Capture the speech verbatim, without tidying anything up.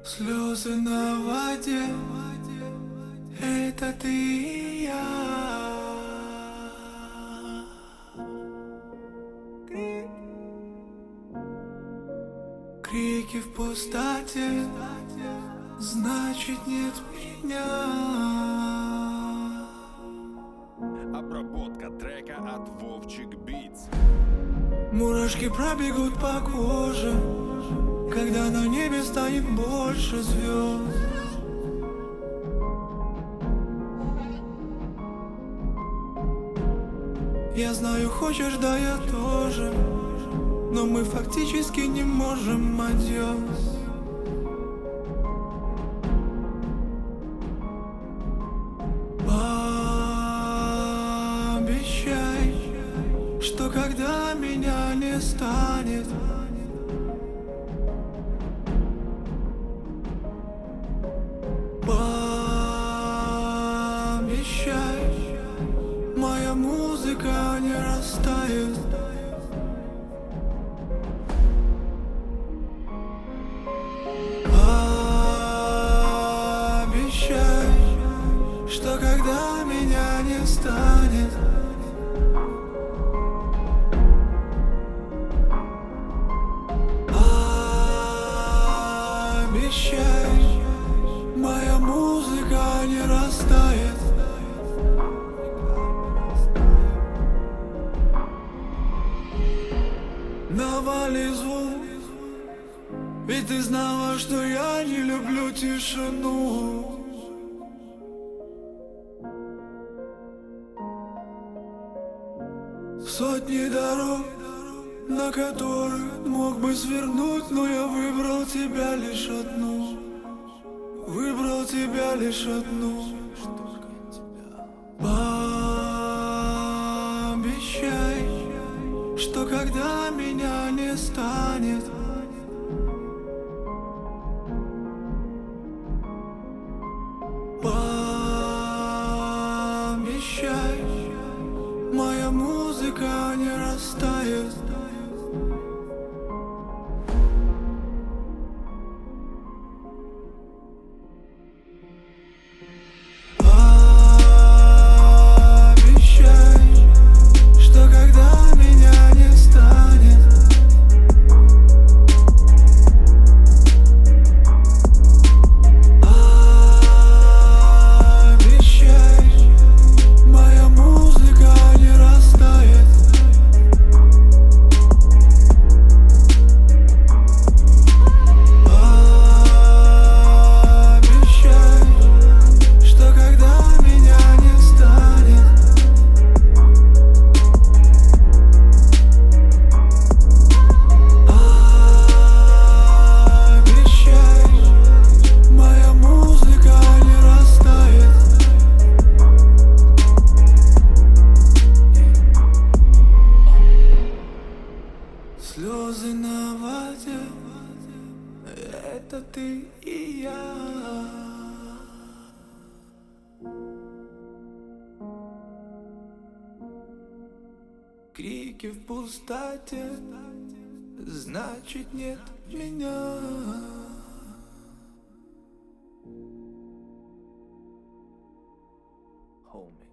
Слезы на воде, это ты и я. Крики в пустоте, значит нет меня. Обработка трека от Вовчик Битс. Мурашки пробегут по коже, когда на небе станет больше звезд. Я знаю, хочешь, да я тоже, но мы фактически не можем, адьос. Пообещай, что когда меня не станет, пообещай, моя музыка не растает. Пообещай, что когда меня не станет, обещай, моя музыка не растает. Навали звук, ведь ты знала, что я не люблю тишину. Сотни дорог, на которых мог бы свернуть, но я выбрал тебя лишь одну. Выбрал тебя лишь одну. Пообещай, что когда меня не станет, пообещай, моя музыка не растает. Пообещай, что когда меня не станет, обещай, моя музыка не растает. Обещай, что когда меня не станет, обещай, моя музыка не растает. Слезы на воде, это ты и я. Крики в пустоте, значит нет меня. Homie.